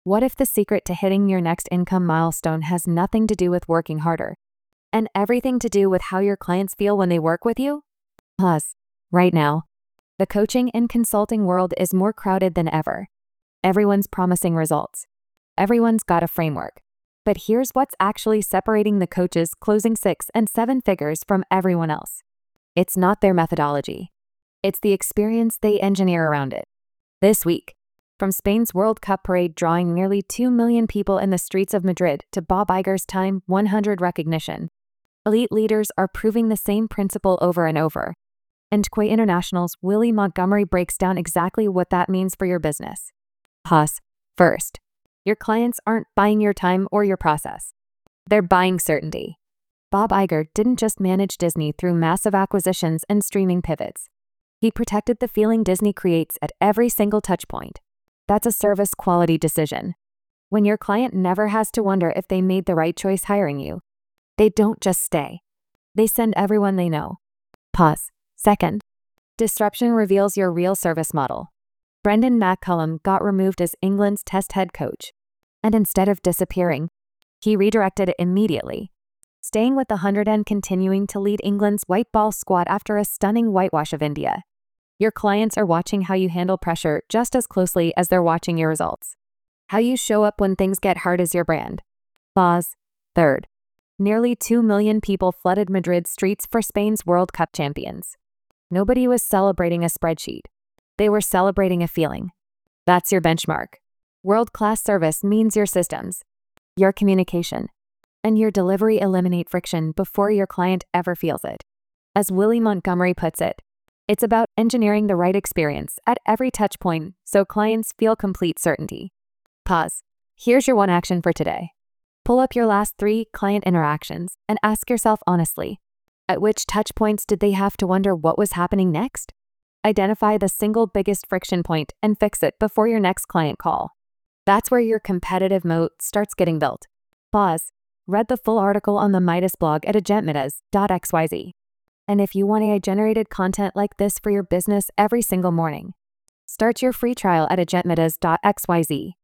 What if the secret to hitting your next income milestone has nothing to do with working harder and everything to do with how your clients feel when they work with you? Pause. Right now, the coaching and consulting world is more crowded than ever. Everyone's promising results. Everyone's got a framework. But here's what's actually separating the coaches closing 6 and 7 figures from everyone else. It's not their methodology. It's the experience they engineer around it. This week, from Spain's World Cup parade drawing nearly 2 million people in the streets of Madrid to Bob Iger's Time 100 recognition, elite leaders are proving the same principle over and over. And Quay International's Willie Montgomery breaks down exactly what that means for your business. Pause. First, your clients aren't buying your time or your process. They're buying certainty. Bob Iger didn't just manage Disney through massive acquisitions and streaming pivots. He protected the feeling Disney creates at every single touchpoint. That's a service quality decision. When your client never has to wonder if they made the right choice hiring you, they don't just stay. They send everyone they know. Pause. Second, disruption reveals your real service model. Brendan McCullum got removed as England's Test head coach, and instead of disappearing, he redirected it immediately, staying with the 100 and continuing to lead England's white ball squad after a stunning whitewash of India. Your clients are watching how you handle pressure just as closely as they're watching your results. How you show up when things get hard is your brand. Pause. Third, nearly 2 million people flooded Madrid streets for Spain's World Cup champions. Nobody was celebrating a spreadsheet. They were celebrating a feeling. That's your benchmark. World-class service means your systems, your communication, and your delivery eliminate friction before your client ever feels it. As Willie Montgomery puts it, it's about engineering the right experience at every touch point so clients feel complete certainty. Pause. Here's your one action for today. Pull up your last 3 client interactions and ask yourself honestly, at which touch points did they have to wonder what was happening next? Identify the single biggest friction point and fix it before your next client call. That's where your competitive moat starts getting built. Pause. Read the full article on the Midas blog at agentmidas.xyz. And if you want AI-generated content like this for your business every single morning, start your free trial at agentmidas.xyz.